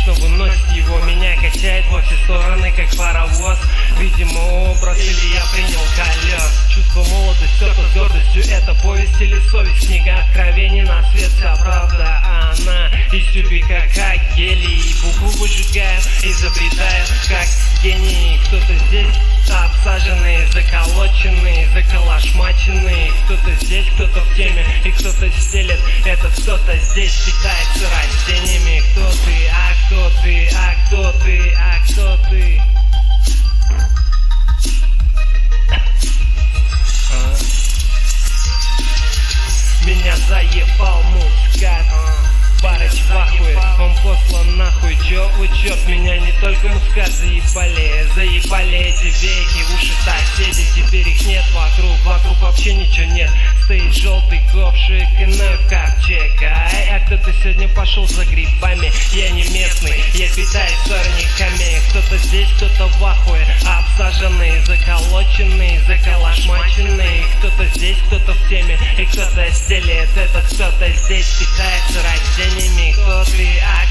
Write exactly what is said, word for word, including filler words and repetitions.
вечно выносит его. Меня качает во все стороны, как паровоз. Видимо, образ или я принял колес. Чувство молодость, кто-то с гордостью. Это повесть или совесть, книга откровений. На свет вся правда, а она из тюбика, как гелий. Букву выжигаю, изобретаю, как гений. Кто-то здесь обсаженный, заколоченный, заколошмаченный. Кто-то здесь, кто-то в теме, и кто-то стелет. Этот кто-то здесь питается растениями. Кто ты, а кто ты, а кто ты, а кто ты? А? Меня заебал мускат. Барыч в ахуе, он послан нахуй. Чё вы, черт, меня не только мускат заебали. Заебали эти веки, уши соседей. Теперь их нет вокруг, вокруг вообще ничего нет. Стоит желтый ковшик и ной в ковчег. Ай, а кто-то сегодня пошел за грибами. Я не местный, я питаюсь сорняками. Кто-то здесь, кто-то в ахуе, обсаженный, заколоченный, заколошмаченный. Кто-то здесь, кто-то в теме, и кто-то стелет. Этот кто-то здесь питается растениями. Кто ты, а